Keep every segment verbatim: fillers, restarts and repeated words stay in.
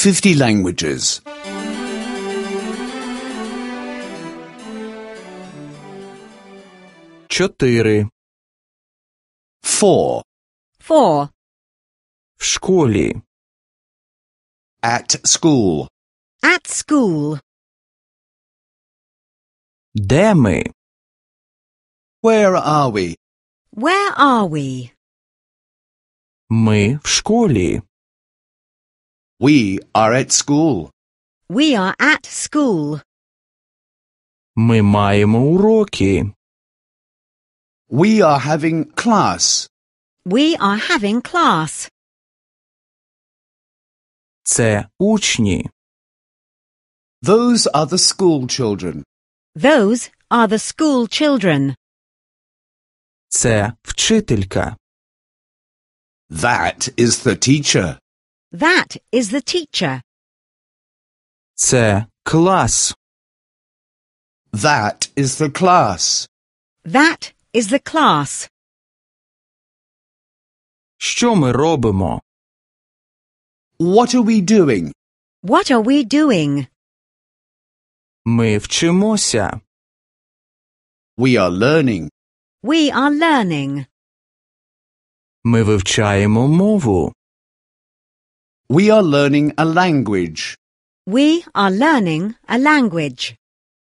fifty languages. Чотири. Four. Four. В школі. At school. At school. Де ми? Where are we? Where are we? Ми в школі. We are at school. We are at school. Ми маємо уроки. We are having class. We are having class. Це учні. Those are the school children. Those are the school children. Це вчителька. That is the teacher. That is the teacher. Це клас. That is the class. That is the class. Що ми робимо? What are we doing? What are we doing? Ми вчимося. We are learning. We are learning. Ми вивчаємо мову. We are learning a language. We are learning a language.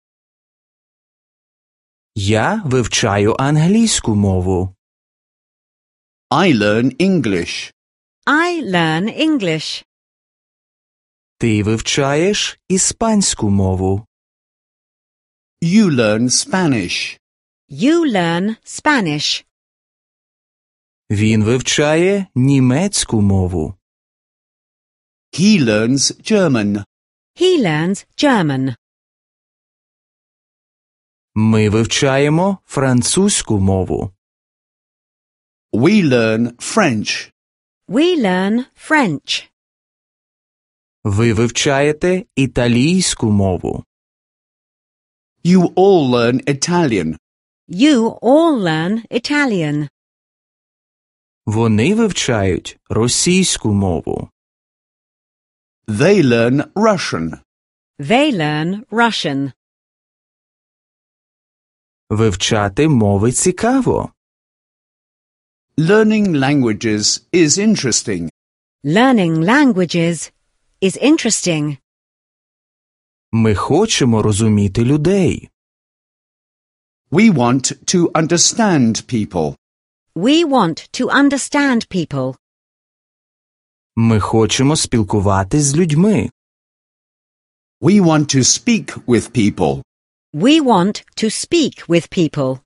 Я вивчаю англійську мову. I learn English. I learn English. Ти вивчаєш іспанську мову. You learn Spanish. You learn Spanish. Він вивчає німецьку мову. He learns German. He learns German. Ми вивчаємо французьку мову. We learn French. We learn French. Ви вивчаєте італійську мову. You all learn Italian. You all learn Italian. Вони вивчають російську мову. They learn Russian. They learn Russian. Вивчати мови цікаво. Learning languages is interesting. Learning languages is interesting. Ми хочемо розуміти людей. We want to understand people. We want to understand people. Ми хочемо спілкуватись з людьми. We want to speak with people. We want to speak with people.